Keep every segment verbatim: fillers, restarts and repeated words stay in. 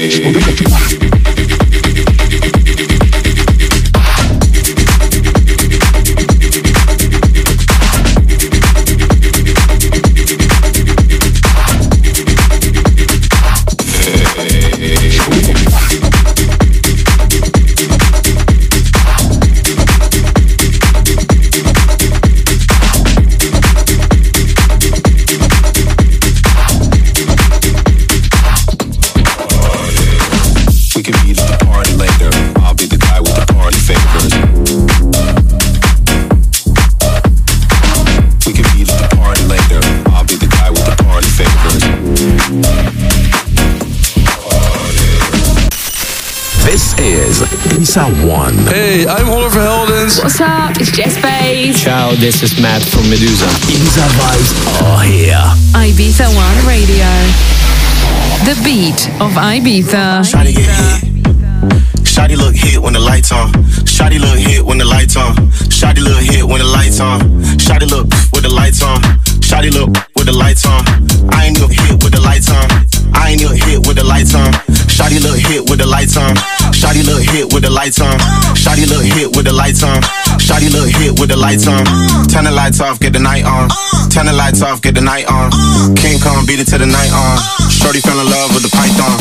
Ibiza One. Hey, I'm Oliver Heldens. What's up? It's Jess Bays. Ciao, this is Matt from Medusa. Ibiza vibes are here. Ibiza One Radio. The beat of Ibiza. Shawty get hit. Shawty look hit when the lights on. Shawty look hit when the lights on. Shawty look hit when the lights on. Shawty look with the lights on. Shawty look with the lights on. I ain't look hit with the lights on. I ain't look hit with the lights on. Shawty look hit with the lights on. Shawty look hit with the lights on. Shawty look hit with the lights on. Shawty look hit with the lights on. Turn the lights off, get the night on. Turn the lights off, get the night on. King Kong beat it to the night on. Shorty fell in love with the python.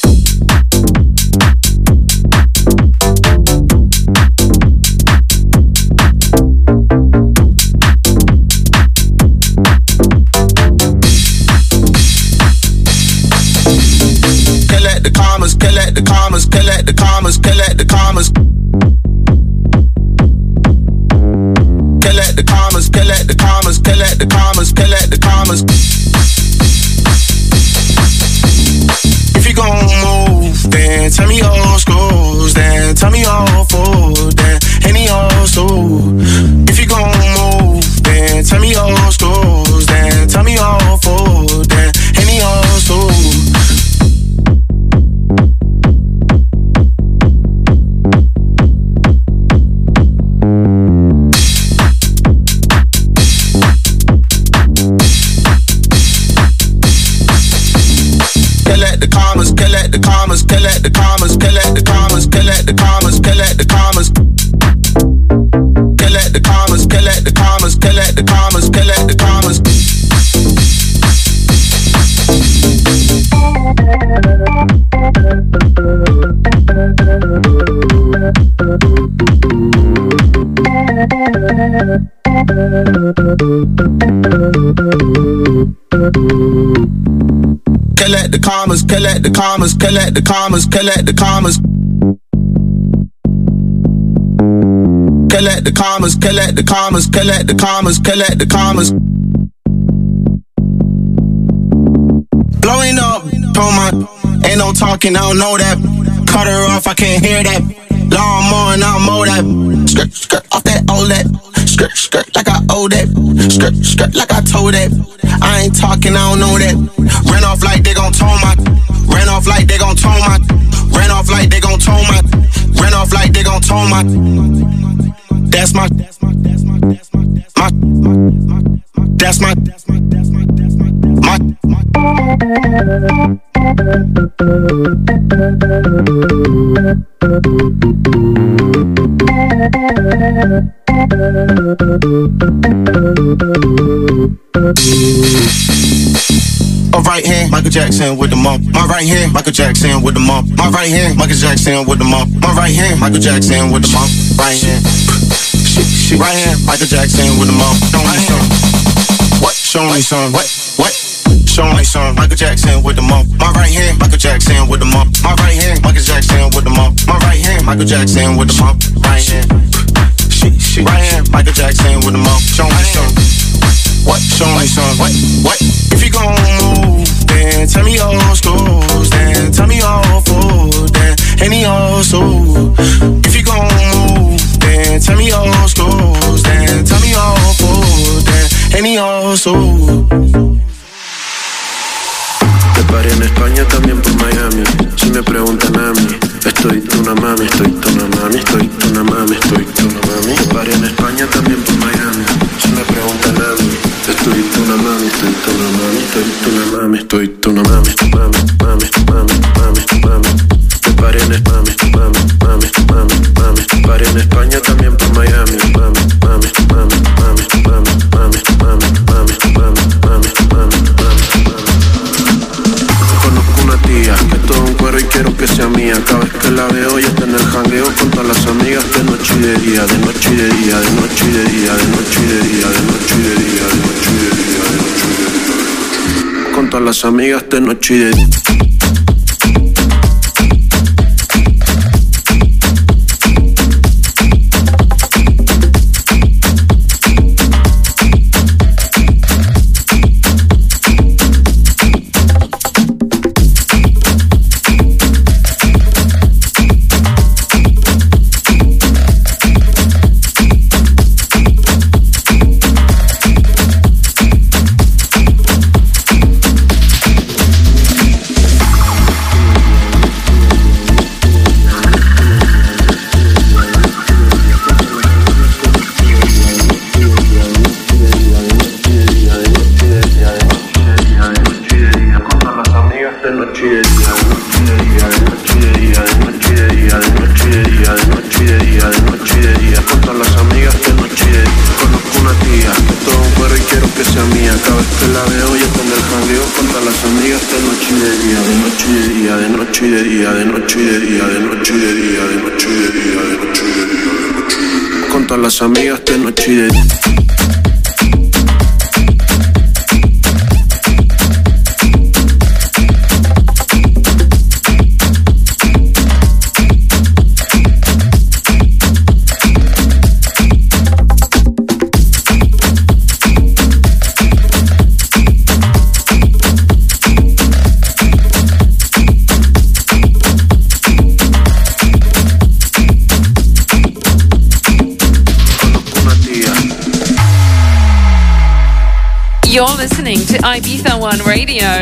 Collect the commas, collect the commas, collect the commas, collect the commas. Collect the commas, collect the commas, collect the commas, collect the commas. If you gon' move, then tell me old schools, then tell me old food, then any old soul. If you gon' move, then tell me old schools, then tell me old food, then any old soul. Collect the commas, collect the commas, collect the commas, collect the commas, collect the commas, collect the commas. Collect the commas, collect the commas, collect the commas, collect the commas. Collect the commas, collect the commas, collect the commas, collect the commas. Collect the commas, collect the commas, collect the commas, collect the commas. Blowing up, told my, ain't no talking, I don't know that. Cut her off, I can't hear that. Lawnmower and I'll mow that. Skirt, skirt, off that O L E D. Skirt, skirt, like I owe that. Skirt, skirt, like I told that. I ain't talking, I don't know that. Ran off like they gon' tone my. Ran off like they gon' tone my. Ran off like they gon' tone my. Ran off like they gon' tone my. That's my. My. That's my. My. My right hand, Michael Jackson with the mump. My right hand, Michael Jackson with the mump. My right hand, Michael Jackson with the mump. My right hand, Michael Jackson with the mump. Right hand, she, she right hand, Michael Jackson with the mump. Show me some. What? Show me some. What? What? Show me some. Michael Jackson with the mump. My right hand, Michael Jackson with the mump. My right hand, Michael Jackson with the mump. My right hand, Michael Jackson with the mump. Right hand, she, she right hand, Michael Jackson with the mump. Show me some. What? Show me some. What? What? If you gon' move, then tell me old schools, then tell me old food, then any old soul. If you gon' move, then tell me old schools, then tell me old food, then any old soul. The Paré en España, también por Miami. Si me preguntan a mí, estoy tuna mami, estoy tuna mami, estoy tuna mami, estoy tuna mami. Paré en España, también por Miami. Si me preguntan a mí, estoy tuna mami, estoy tuna mami, estoy tuna mami, estoy tuna mami, mami, mami, mami, mami, mami. Me paré en España, mami, mami, mami, mami. Paré en España, también por Miami, mami, mami, mami, mami, mami, mami, mami, mami, mami, mami, mami, mami. Conozco una tía que es todo un cuero y quiero que sea mía. Cada vez que la veo ya está en el jangueo con todas las amigas de noche y de día, de noche y de día, de noche y de día, de noche y de día, de noche y de día, de noche y de día, de noche y de día. Con todas las amigas de noche y de día. Las amigas de noche y de día. You're listening to Ibiza One Radio.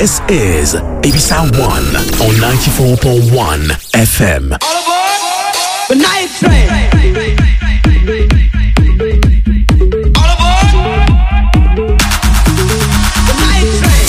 This is Ibiza One on ninety-four point one F M. All aboard the night train. All aboard the night train.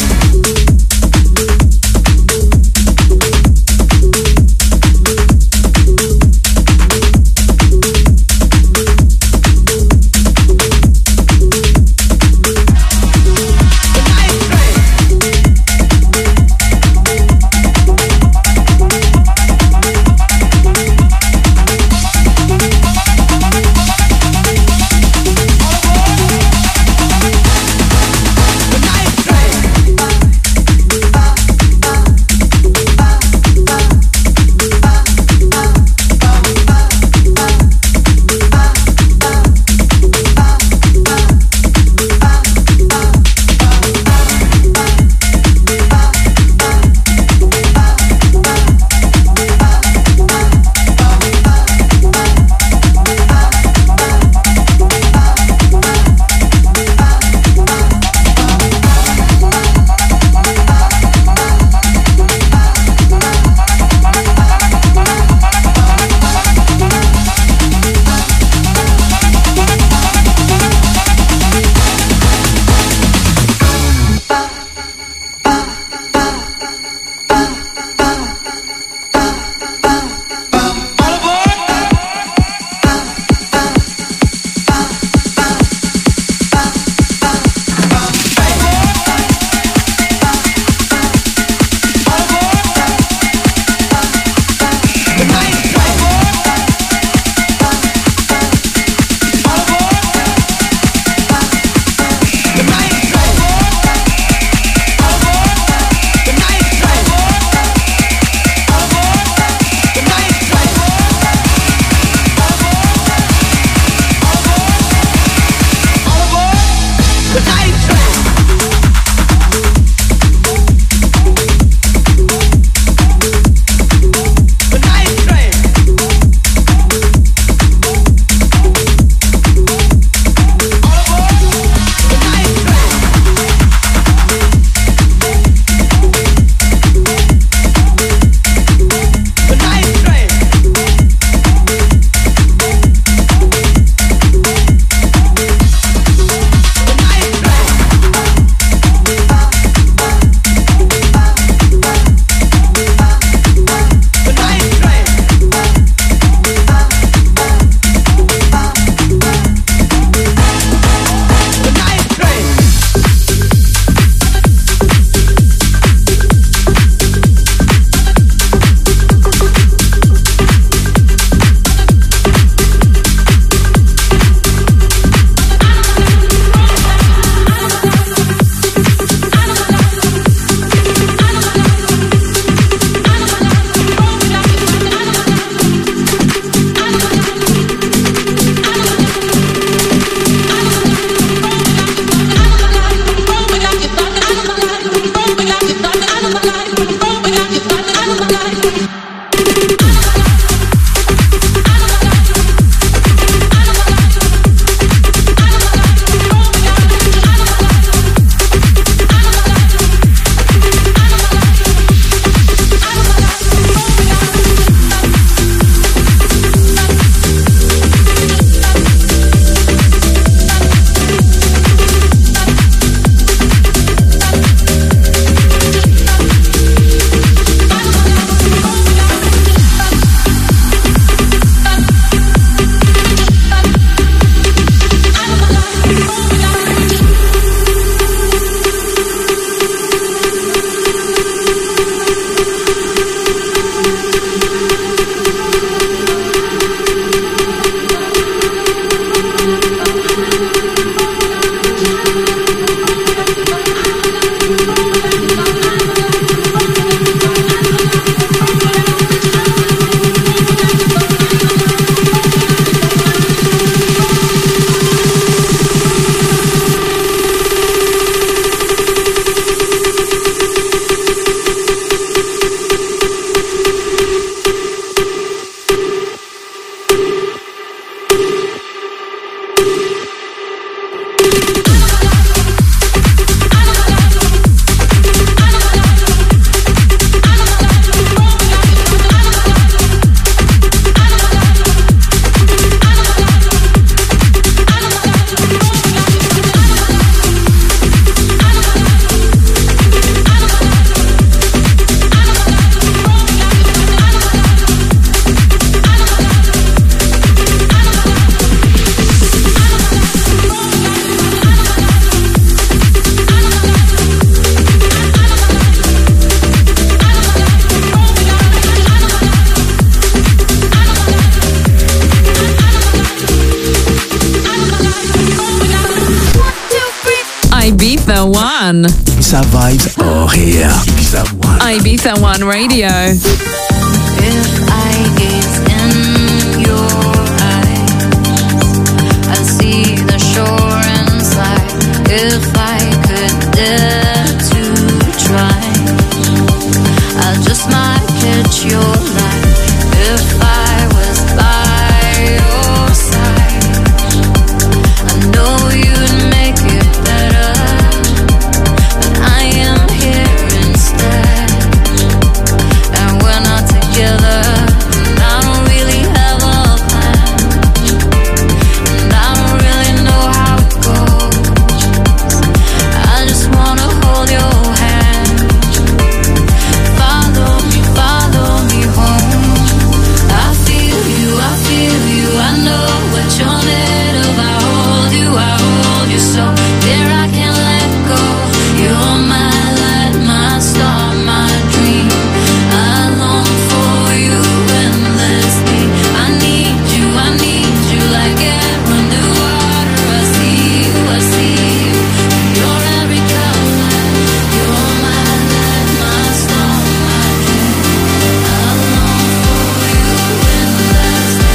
Ibiza One. Ibiza vibes are here. Ibiza One. Ibiza One Radio. If I gaze in your eyes, I see the shore inside. If I could dare to try, I just might catch your light. If I was by your side, I know you'd make it better, but I am here instead, and we're not together. And I don't really have a plan, and I don't really know how it goes. I just wanna hold your hand. Follow me, follow me home. I feel you, I feel you. I know what you're made of. I hold you, I hold you so dear I can't let go. You're my light, my star, my dream. I long for you endlessly. I need you, I need you like air underwater. I see you, I see you. You're every color. You're my light, my star, my dream. I long for you endlessly.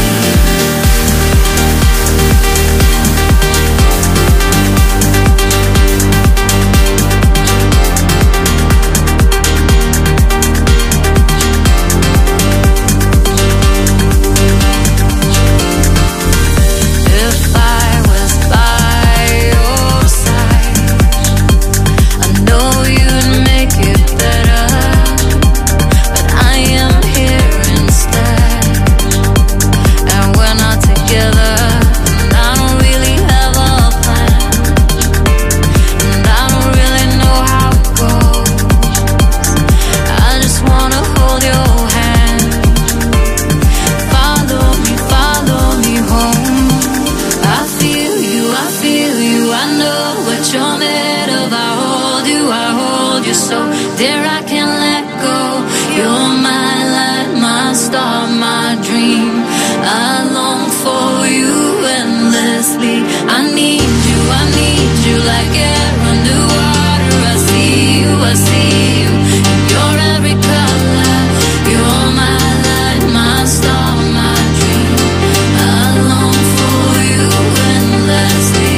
If I was by your side, I know you'd make it better, but I am here instead, and we're not together. And I don't really have a plan, and I don't really know how it goes. I just wanna hold your hand. Follow me, follow me home. I feel you, I feel you. I know what you're made of. I hold you, I hold you so dear I can't let go. You're my light, my star, my dream. I long for you endlessly. I need you, I need you like air underwater. I see you, I see you. You're every color. You're my light, my star, my dream. I long for you endlessly.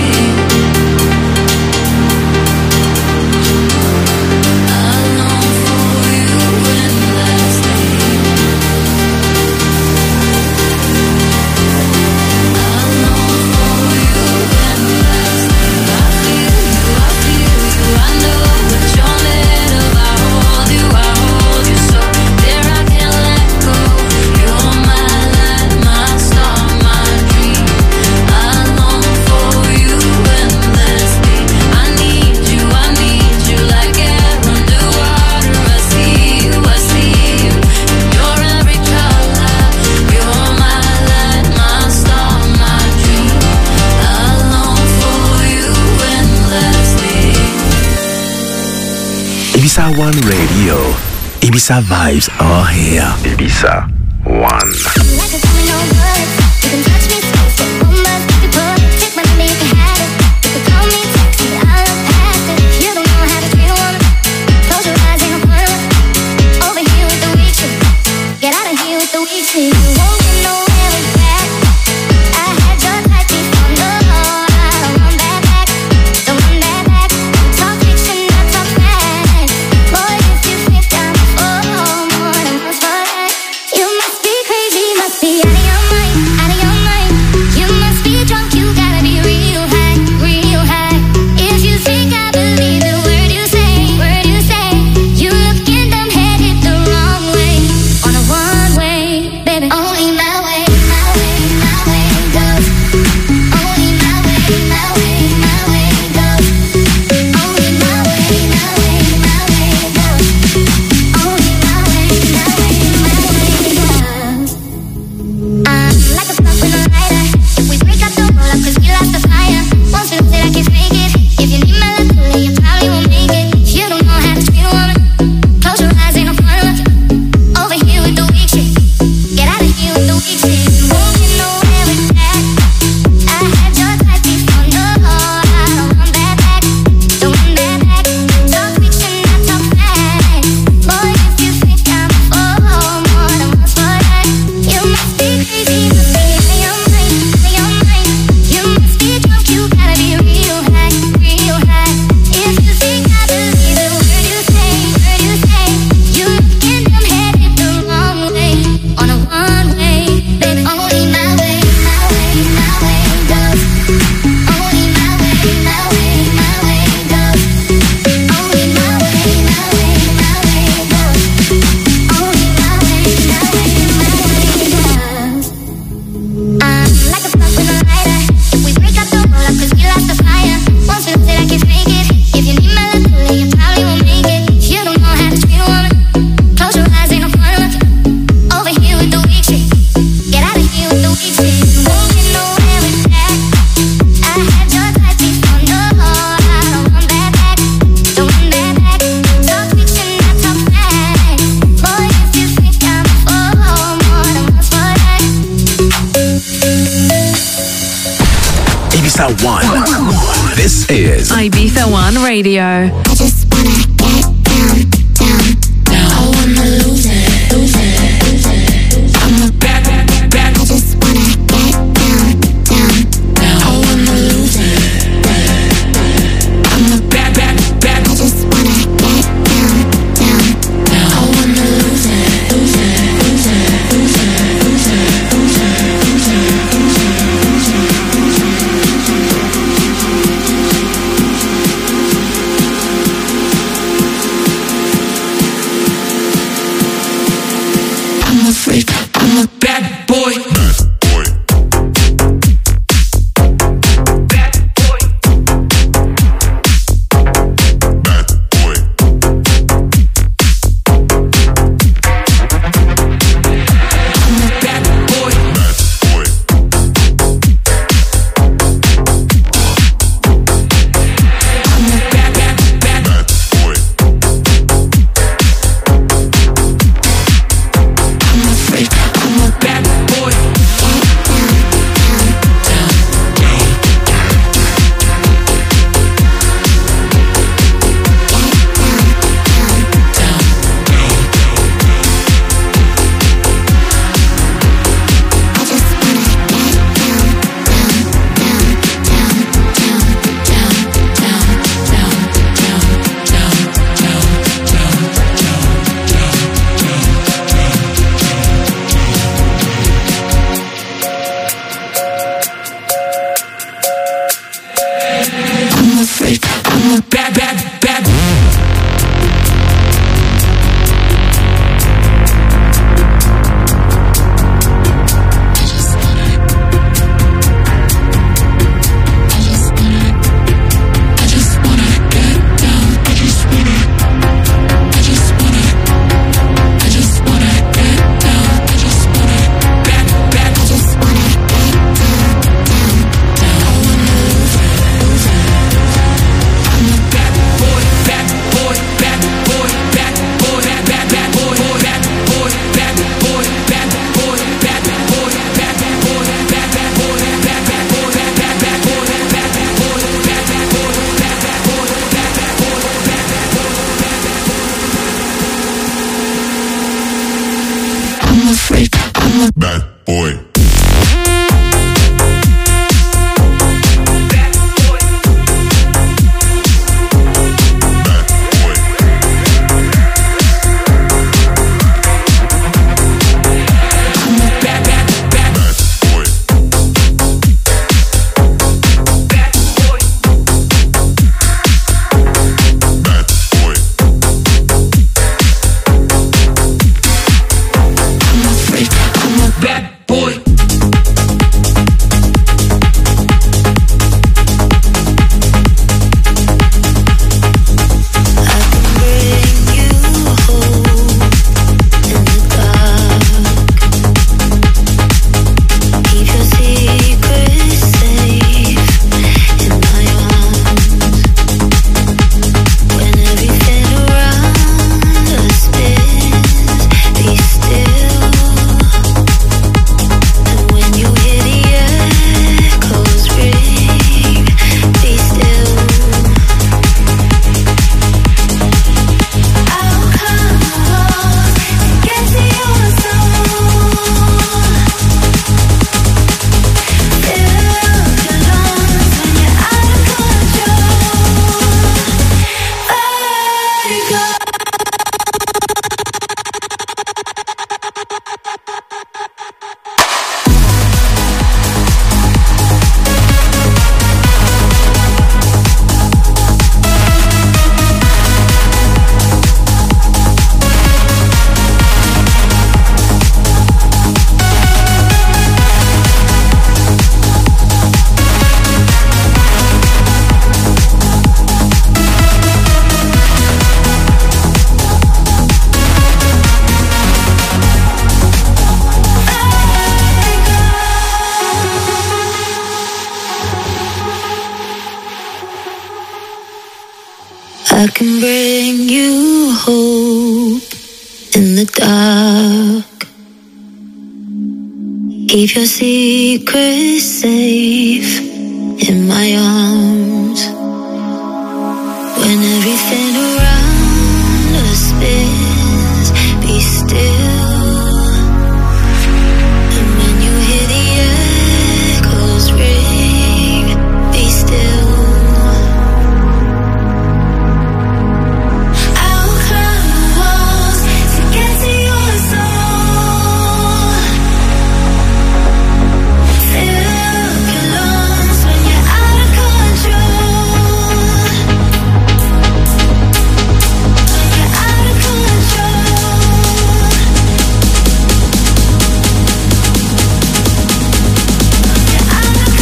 I long for you endlessly. I long for you endlessly. I feel you, I feel you. I know what you're made of. I hold you, I hold you so dear I can't let go. You're my light, my star, my dream. I long for you endlessly. I need you, I need you like air underwater. I see you, I see you. You're every color. You're my light, my star, my dream. I long for you endlessly. Ibiza One Radio. Ibiza vibes are here. Ibiza One. Like a domino good, you can touch me, taste it, almost if you put it. Take my money, you can have it. You can call me, text me, I love past it. You don't know how to treat a woman. Close your eyes, ain't no fun. Over here with the weak shit. Get out of here with the weak shit. You won't get nowhere with that. I had your type before, no, I don't run that back. Don't run that back. Talk fiction, I talk facts. Boy, if you think I'm before, more than once for that. You must be crazy, must Radio. I just wanna get down, down, down. I wanna lose it, lose it, lose it. I'm a bad, bad, bad. I just wanna get down, down, down. I wanna lose it. I'm a bad, bad, bad. I just wanna get down, down, down. I wanna lose it, lose it, lose it, lose it, lose it, lose it, lose it, lose I'm a freak, I'm a bad boy. I can bring you hope in the dark. Keep your secrets safe in my arms. When everything around us spins. Be still. And when you hear the echoes ring, be still. I'll climb the walls to get to your soul. Fill up your lungs when you're out of control. When you're out of control. You're out of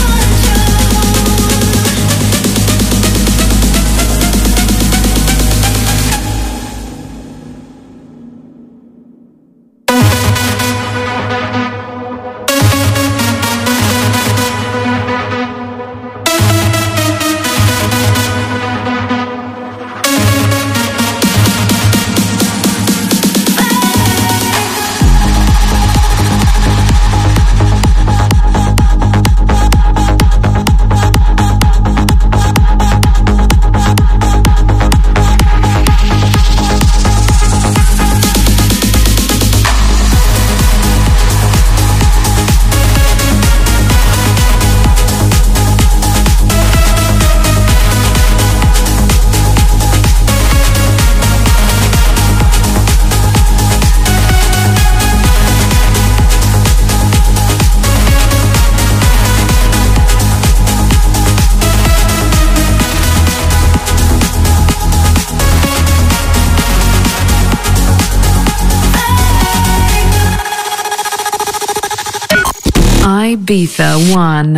Ibiza One.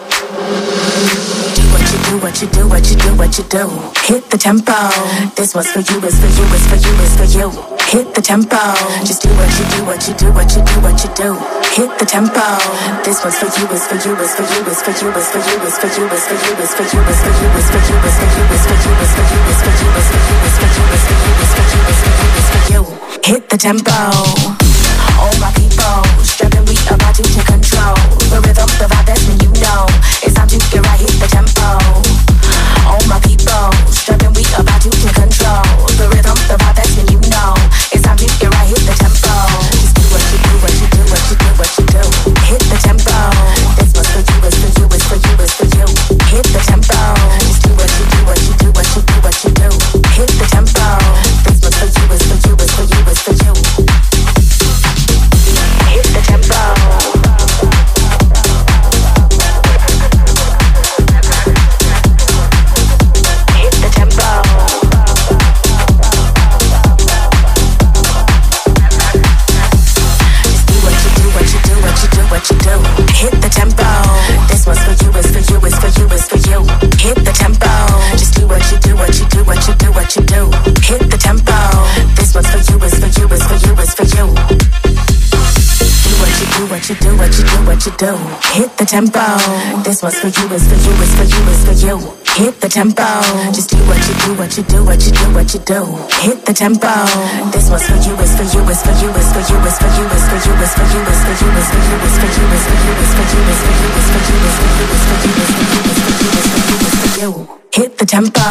Do what you do, what you do, what you do, what you do. Hit the tempo. This one's for you, it's for you, it's for you, it's for you. Hit the tempo. Just do what you do, what you do, what you do, what you do. Hit the tempo. This one's for you, it's for you, it's for you, it's for you, it's for you, it's for you, it's for you, it's for you, it's for you, it's for you, it's for you, it's for you, it's for you, it's for you, it's for you, it's for you, it's for you, it's for you, it's for you, it's for you. Hit the tempo. All my people, strapping, we about to take control. The rhythm, the vibe, that's when you know it's time to get right, hit the tempo. All my people, strapping, we about to take control. The rhythm, the vibe, that's when you know it's time to get right, hit the tempo. Just do what you do, what you do, what you do, what you do. Hit the tempo. This one's for you, it's for you, it's for you, it's for you. Hit the tempo. Just do what you do, what you do, what you do, what you do. Hit the tempo. This one's for you, it's for you, it's for you, it's for you. Hit the tempo. Hit the tempo. Just do what you do, what you do, what you do, what you do. Hit the tempo. This one's for you, it's for you, it's for you, it's for you. Hit the tempo. Just do what you do, what you do, what you do, what you do. Hit the tempo. This one's for you, it's for you, it's for you, it's for you. Do what you do, what you do, what you do, what you do. Hit the tempo. This one's for you, it's for you, it's for you, it's for you. Hit the tempo. Just do what you do, what you do, what you do, what you do. Hit the tempo. This one's for you, it's for you, it's for you, it's for you, it's for you, it's for you, it's for you, it's for you, it's for you, it's for you, it's for you, it's for you, it's for you, it's for you, it's for you, it's for you, it's for you, it's for you, it's for you, it's for you. Hit the tempo.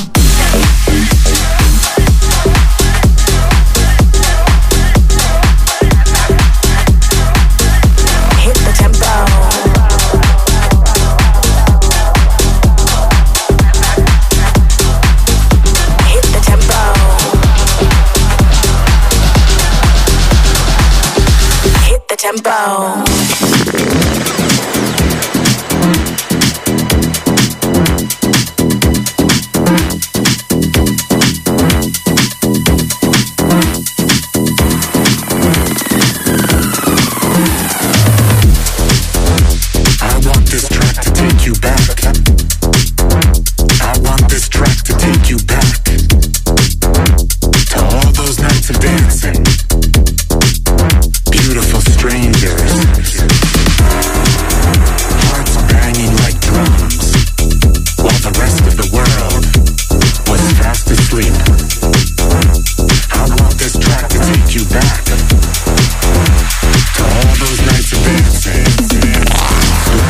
Tempo.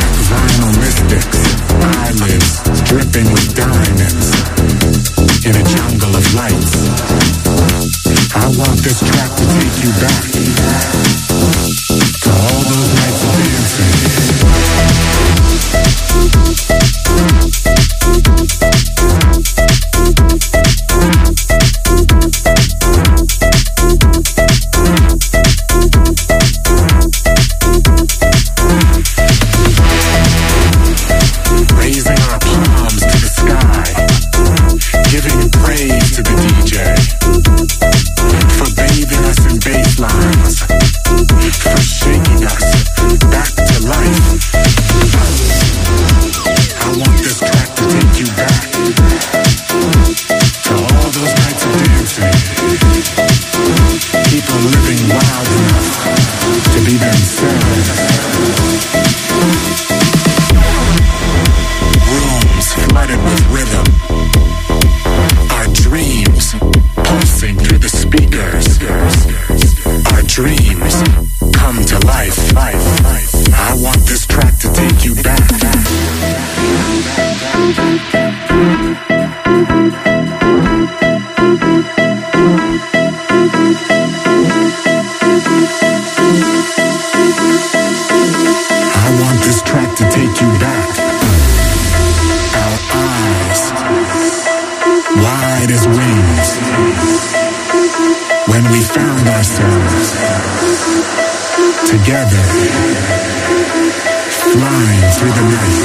Dripping with diamonds in a those lights. I want this track to take you back to all those nights of raising our palms to the sky, giving praise to the D J for bathing us in bass lines, for shaking us back to life. I want this track to take you back to all those nights of dancing. People living wild enough to be themselves. Rooms flooded with rhythm. Our dreams pulsing through the speakers. Our dreams come to life. I want this track to take you back. I want this track to take you back. Our eyes wide as wings when we found ourselves together, flying through the night.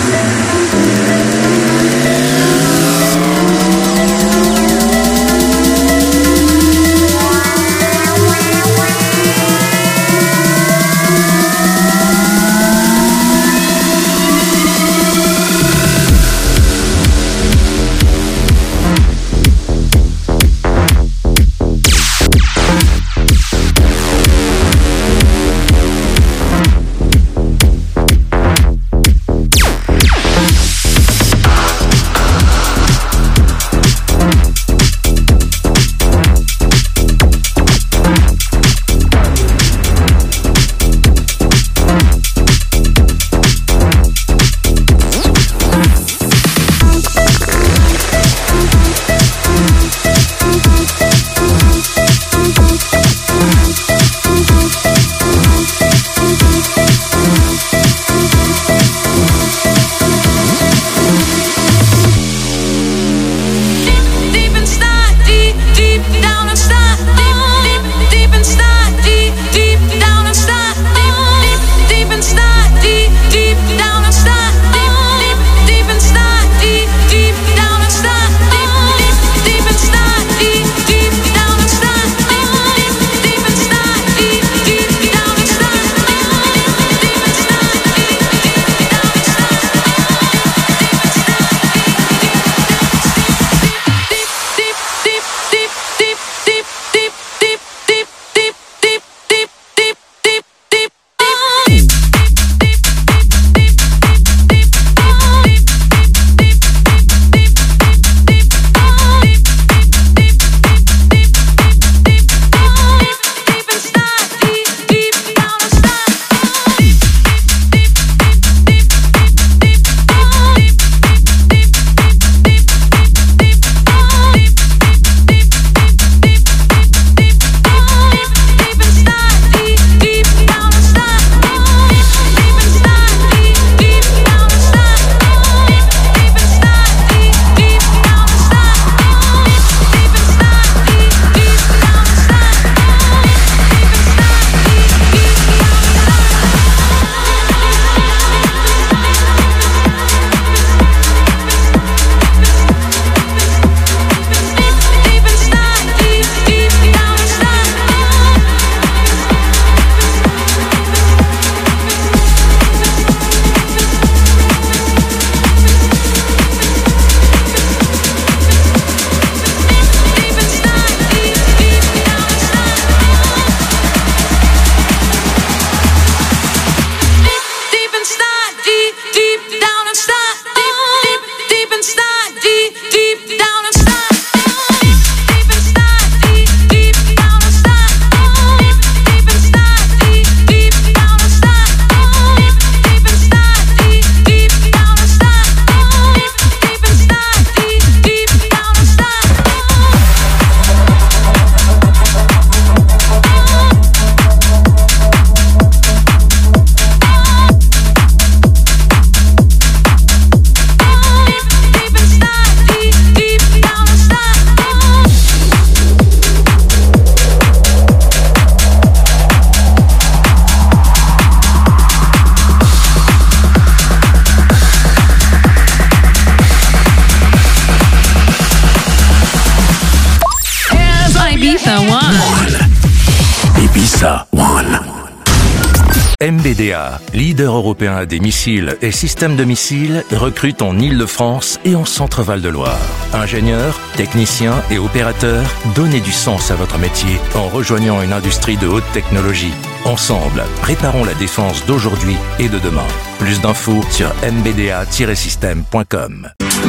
Ibiza One. Ibiza One. M B D A, leader européen des missiles et systèmes de missiles, recrute en Île-de-France et en Centre-Val de Loire. Ingénieurs, techniciens et opérateurs, donnez du sens à votre métier en rejoignant une industrie de haute technologie. Ensemble, préparons la défense d'aujourd'hui et de demain. Plus d'infos sur m b d a tiret système point com.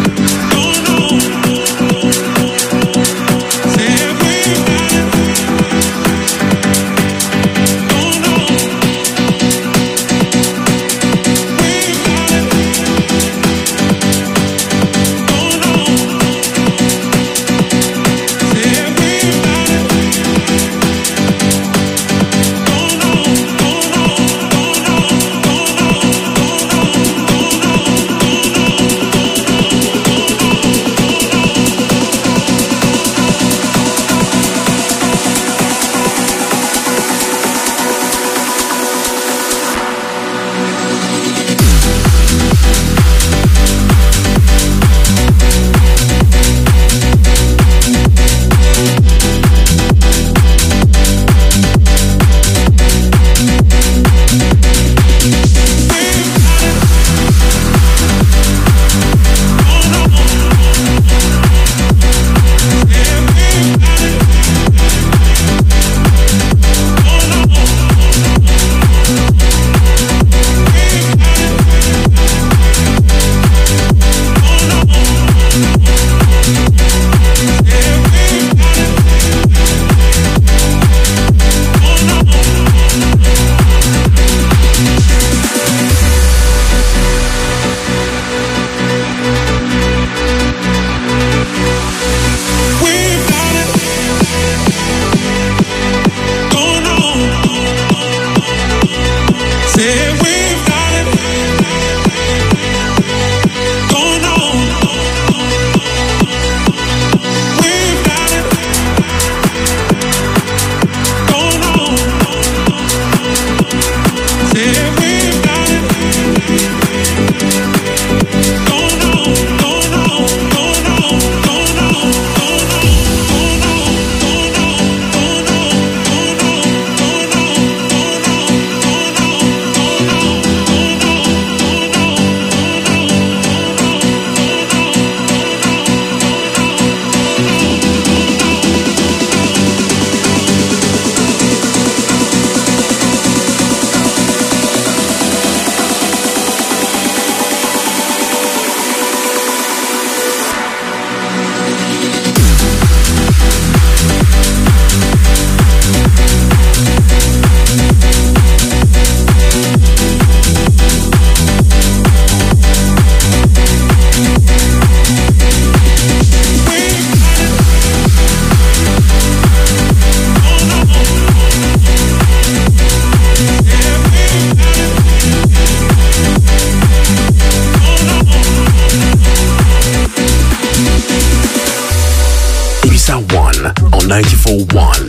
ninety-four point one.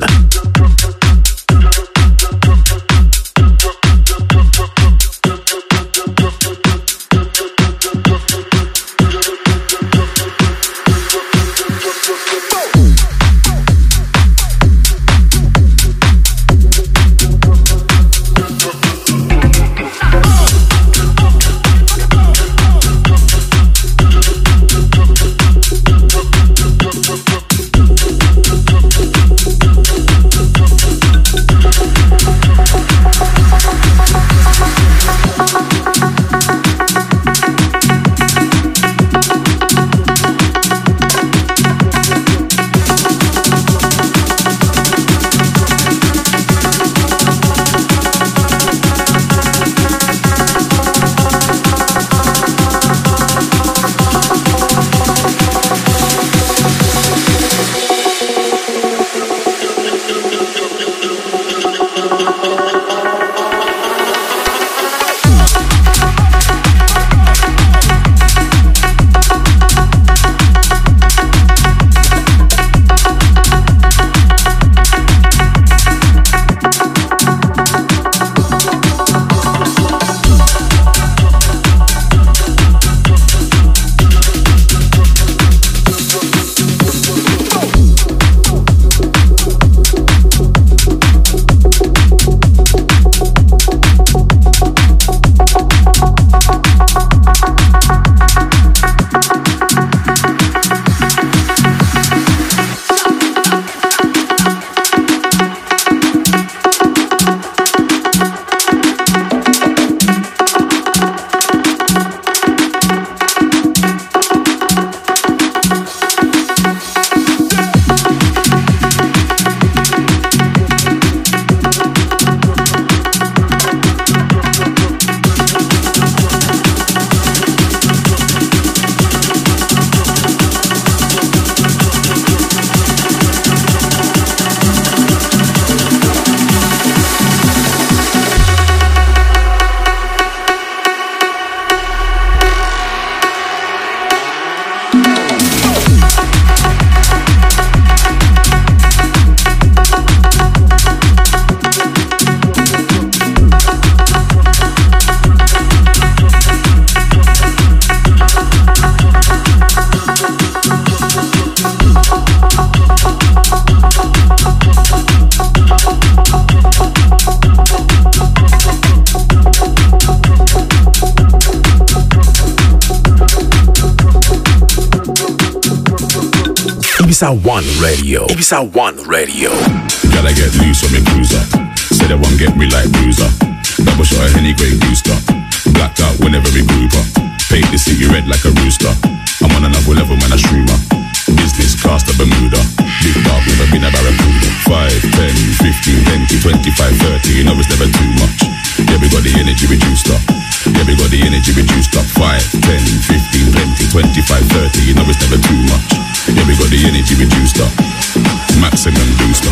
Ibiza One Radio. Ibiza One Radio. Gotta get loose on me cruiser. Say they won't get me like bruiser. Double shot of Henny Grey Goose. Blacked out whenever we group up. Paint the city red like a rooster. I'm on another level, man, a streamer. Business class to Bermuda. Big dog, never been a barracuda. five, ten, fifteen, twenty, twenty-five, thirty. You know it's never too much. Yeah, we got the energy reduced up. Yeah, we got the energy reduced up. five, ten, fifteen, twenty, twenty-five, thirty. You know it's never too much. Yeah, we got the energy reduced up. Maximum booster.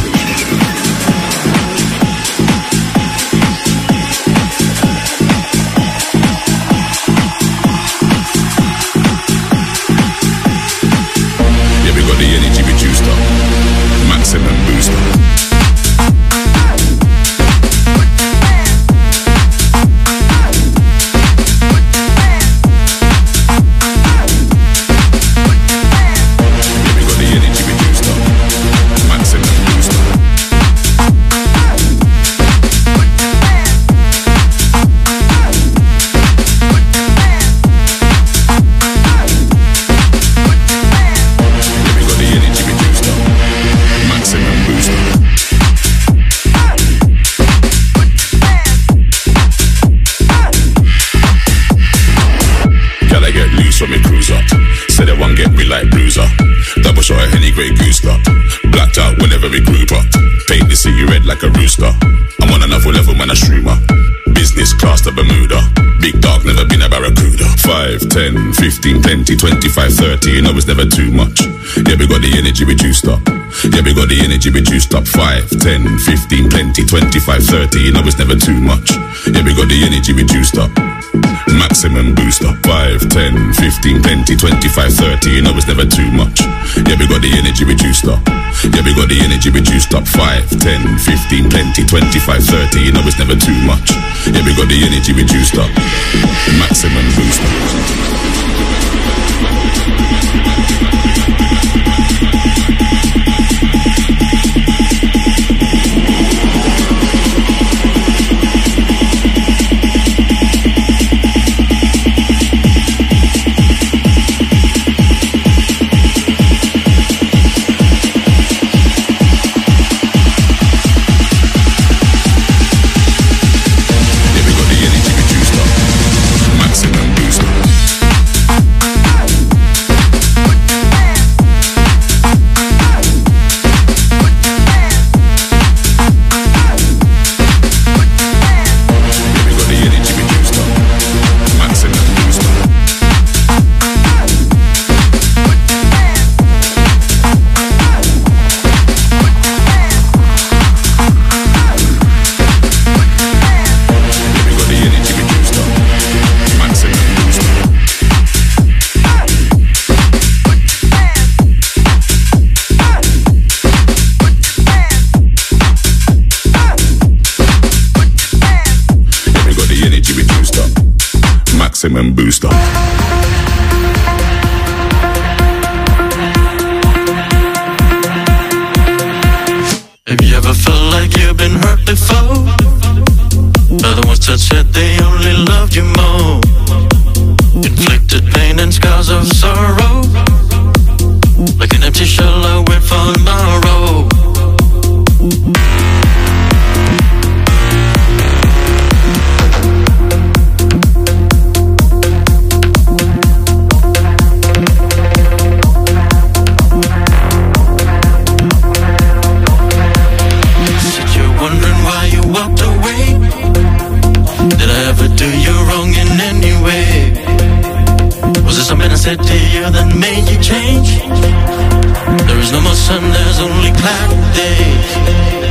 The energy reduced up, maximum booster. Double shot of Henny Grey Goose. Blacked out whenever we group up. Paint the city red like a rooster. I'm on another level, man, a streamer. Business class to Bermuda. Big dog, never been a barracuda. five, ten, fifteen, twenty, twenty-five, thirty. You know it's never too much. Yeah, we got the energy reduced up. Yeah, we got the energy reduced up. five, ten, fifteen, twenty, twenty-five, thirty. You know it's never too much. Yeah, we got the energy reduced up. Maximum booster. five, ten, fifteen, twenty, twenty-five, thirty. You know it's never too much. Yeah, we got the energy reduced up. Yeah, we got the energy reduced up. five, ten, fifteen, twenty, twenty-five, thirty. You know it's never too much. Yeah, we got the energy reduced up. Maximum booster. Maximum booster. Have you ever felt like you've been hurt before? By the ones that said they only loved you more. Inflicted pain and scars of sorrow. Like an empty shell I wait for tomorrow. Said to you that made you change. There is no more sun, there's only cloudy days.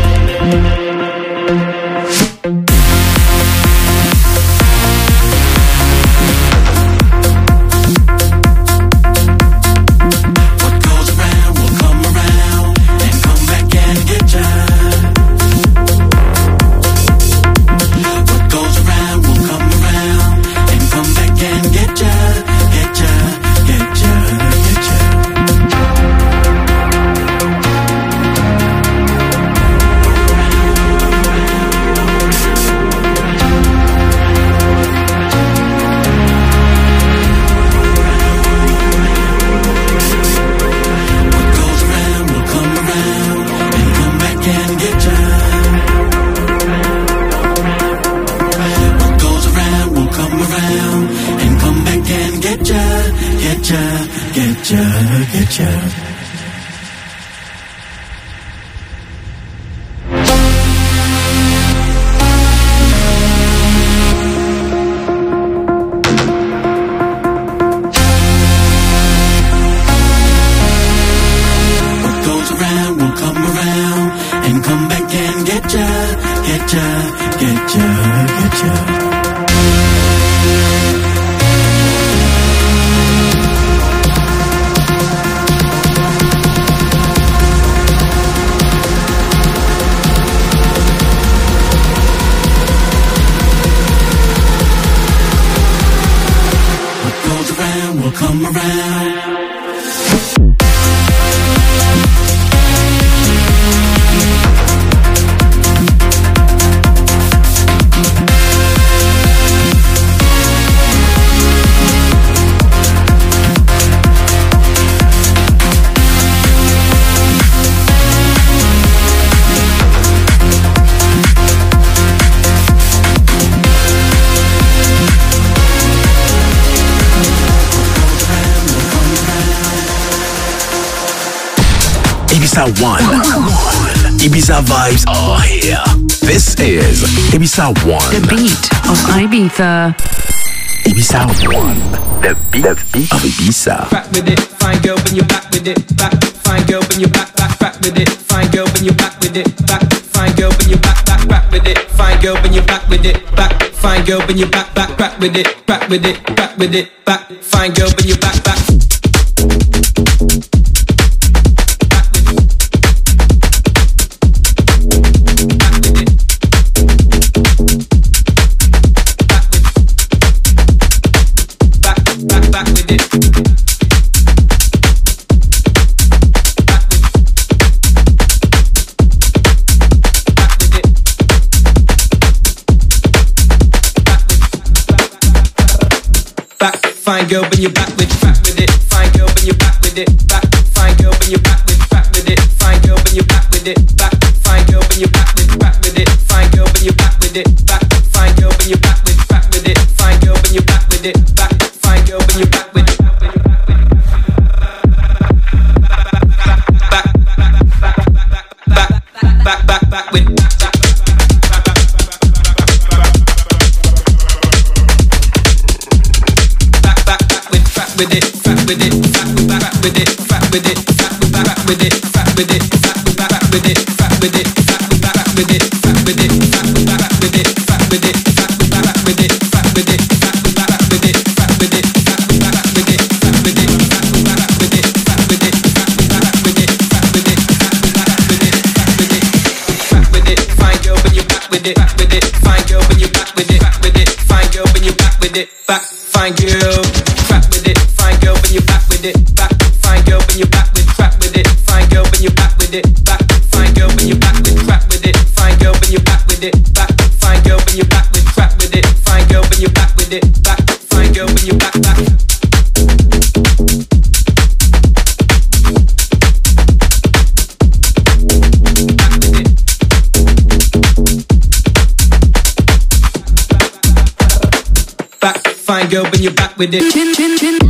Ibiza One. Ibiza vibes are here. This is Ibiza One. The beat of Ibiza. Ibiza One. The beat, the beat of Ibiza. Back with it, fine girl when you back with it. Back, fine girl when you back, back, back with it. Fine girl when you back with it. Back, fine girl when you back, back, back with it. Fine girl when you back with it. Back, fine girl when you back, back, back with it. Back with it, back with it. Back, fine girl when you back, back. Fine girl when you back with back with it. Fine girl when you back with it. Back. Fine girl when you back with back with it. Fine girl when you back with it. Back. Fine girl when you back with back with it. Fine girl when you back with it. Back. Fine girl when you back with back with it. Fine girl when you back with it. Back. Fine girl when you back with it. Back back back back with. With it, fat with it, fat with back with it, fat with it, fat with back with it, fat with it, fat with back with it, fat with it, fat with back with it, fat with it, fat with back with it, fat with it, fat with back with it, fat with it, fat with back with it, fat with it, fat with back with it, fat with it, fat with back with it, fat with it, fat with back with it, fat with it, fat with back with it, fat with it, fat with it, fine girl when you back with it, back with it, fine girl when you back with it, back with it, fine girl when you back with it, back, fine girl. When you back with it, back, fine girl when you back with crap with it, fine girl when you back with it, back, fine girl when you back with crap with it, fine girl when you back with it, back, fine girl when you back with crap with it, fine girl when you back with it, back, fine girl when you back back. Back, fine girl when you back with it. Chin, chin, chin.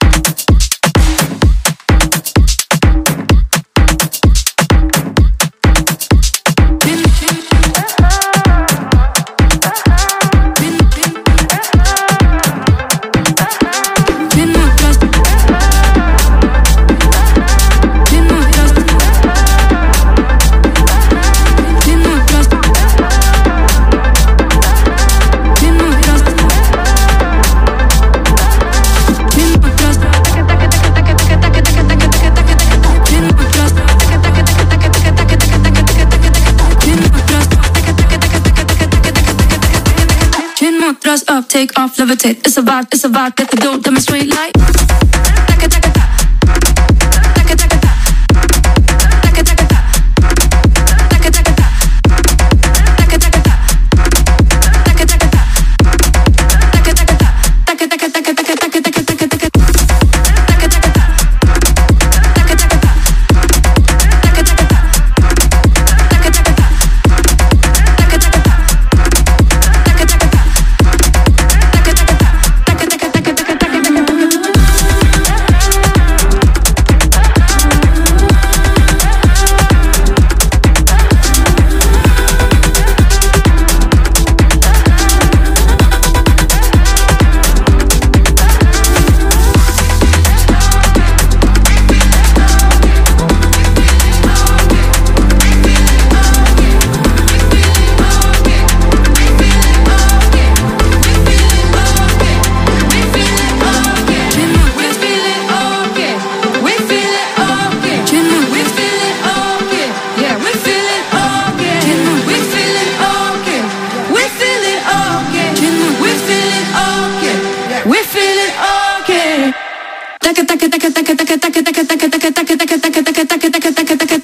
Up, take off, levitate. It's about, it's about, get the dough, demonstrate like. taka taka taka taka taka taka taka taka taka taka taka taka taka